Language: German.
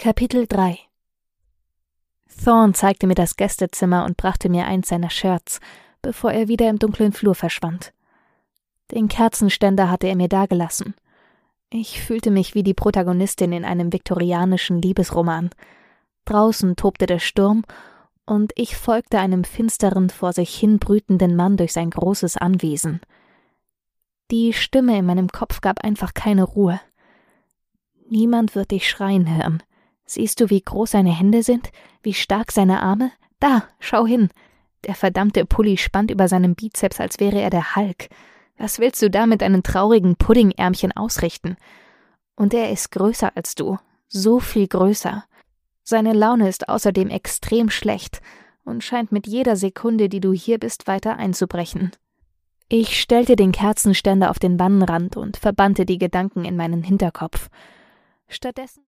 Kapitel 3 Thorn zeigte mir das Gästezimmer und brachte mir eins seiner Shirts, bevor er wieder im dunklen Flur verschwand. Den Kerzenständer hatte er mir dagelassen. Ich fühlte mich wie die Protagonistin in einem viktorianischen Liebesroman. Draußen tobte der Sturm, und ich folgte einem finsteren, vor sich hin brütenden Mann durch sein großes Anwesen. Die Stimme in meinem Kopf gab einfach keine Ruhe. Niemand wird dich schreien hören. Siehst du, wie groß seine Hände sind? Wie stark seine Arme? Da, schau hin. Der verdammte Pulli spannt über seinem Bizeps, als wäre er der Hulk. Was willst du da mit deinen traurigen Puddingärmchen ausrichten? Und er ist größer als du. So viel größer. Seine Laune ist außerdem extrem schlecht und scheint mit jeder Sekunde, die du hier bist, weiter einzubrechen. Ich stellte den Kerzenständer auf den Wannenrand und verbannte die Gedanken in meinen Hinterkopf. Stattdessen